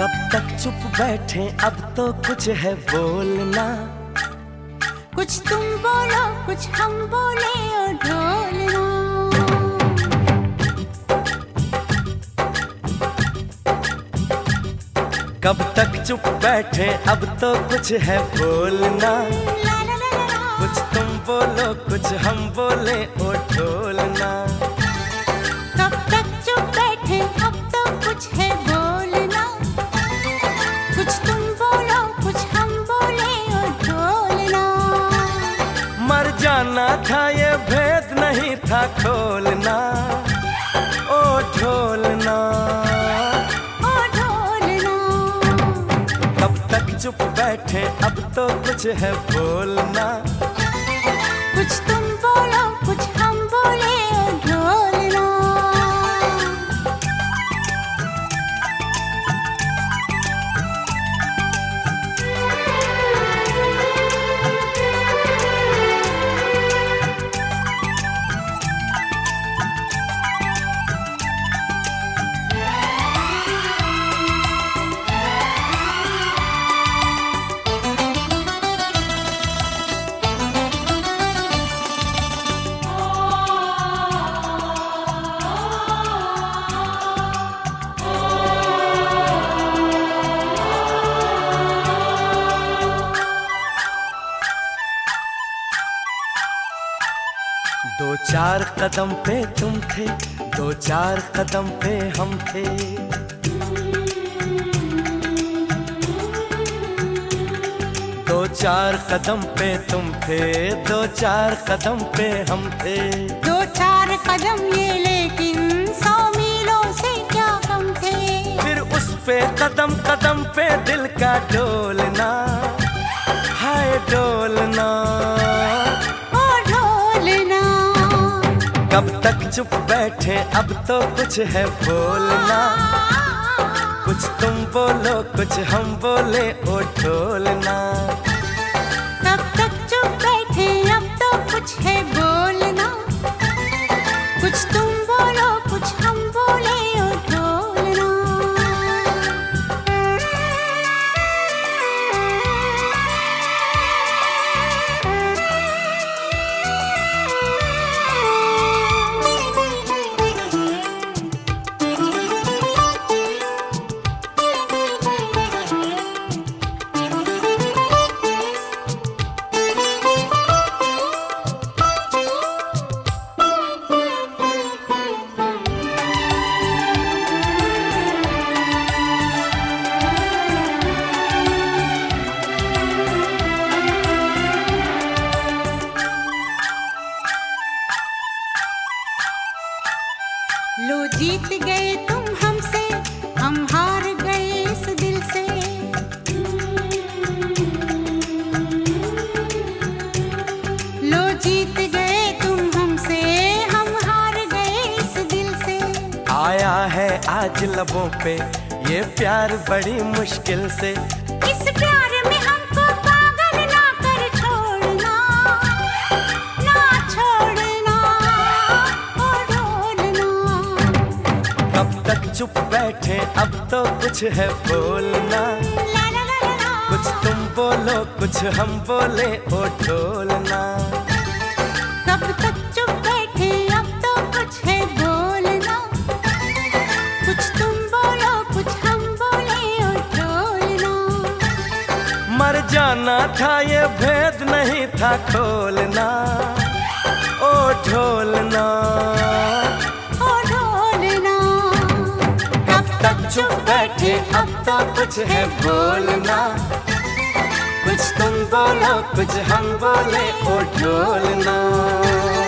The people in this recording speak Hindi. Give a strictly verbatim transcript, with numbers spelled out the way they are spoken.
कब तक चुप बैठे, अब तो कुछ है बोलना। कुछ तुम बोलो कुछ हम बोले ओ ढोलना। कब तक चुप बैठे, अब तो कुछ है बोलना। कुछ तुम बोलो कुछ हम बोले ओ ढोलना। कब तक चुप बैठे, अब तो कुछ है बोलना। कुछ तुम बोलो कुछ हम बोले ओ ढोलना। मर जाना था ये भेद नहीं था खोलना ओ ढोलना। ओ ढोलना। कब तक चुप बैठे, अब तो कुछ है बोलना। कुछ तुम बोलो कुछ हम बोले ओ ढोलना। दो चार कदम पे तुम थे, दो चार कदम पे हम थे। दो चार कदम पे तुम थे, दो चार कदम पे हम थे। दो चार कदम ये लेकिन सौ मीलों से क्या कम थे। फिर उस पे कदम कदम पे दिल का डोलना, हाय डोलना। कब तक चुप बैठे, अब तो कुछ है बोलना। कुछ तुम बोलो कुछ हम बोले ओ ढोलना। कब तक चुप बैठे, अब तो कुछ है बोलना। कुछ तुम बोलो कुछ हम बोले ओ ढोलना। लो जीत गए तुम हमसे, हम हार गए इस दिल से। लो जीत गए तुम हमसे, हम हार गए इस दिल से। आया है आज लबों पे ये प्यार बड़ी मुश्किल से। इस प्यार में हमको पागल ना कर छोड़ना, ना छोड़ना ओ ढोलना। कब तक चुप बैठे, अब तो कुछ है बोलना। ला ला ला ला ला। कुछ तुम बोलो कुछ हम बोले ओ ढोलना। कब तक चुप बैठे, अब तो कुछ है बोलना। कुछ तुम बोलो कुछ हम बोले ओ ढोलना। मर जाना था ये भेद नहीं था खोलना ओ ढोलना। ओ ढोलना। कब तक चुप बैठे, अब तो कुछ है बोलना। कुछ तुम बोलो कुछ हम बोले ओ ढोलना।